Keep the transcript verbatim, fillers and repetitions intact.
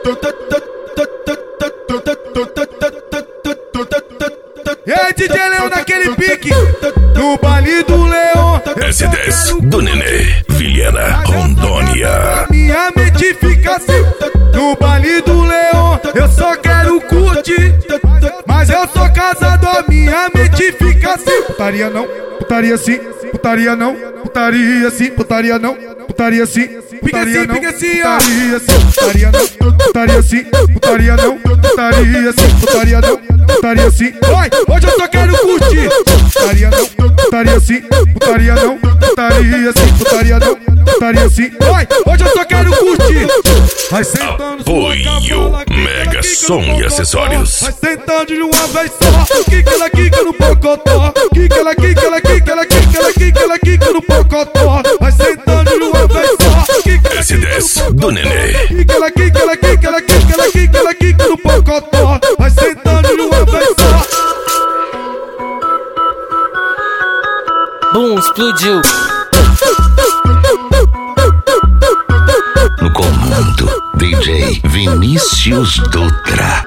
E aí, D J Leão naquele pique, no baile do Leão. S dez do Nenê, Vilhena, Rondônia. Minha mente fica assim, no baile do Leão. Eu só quero curtir, mas eu sou casado, a minha mente fica assim. Putaria não, putaria sim, putaria não, putaria sim, putaria não, putaria sim, putaria não, putaria sim, putaria não, putaria sim, putaria não, putaria sim, putaria não, putaria sim. Vai, hoje eu só quero curtir. Putaria não, putaria sim, putaria não, putaria sim, putaria não, putaria sim. Vai, hoje eu só quero curtir. Vai sentando, apoio Mega Som e Acessórios. vai sentando de uma vez só. Quica ela quica no pocotó. Quica ela quica ela quica ela quica ela quica ela quica no pocotó. Vai sentando de uma vez só. S dez do Nenê. Quica ela quica ela quica ela quica ela quica ela quica no pocotó. Vai sentando de uma vez só. Bum, explodiu. No comando, D J Vinícius Dutra.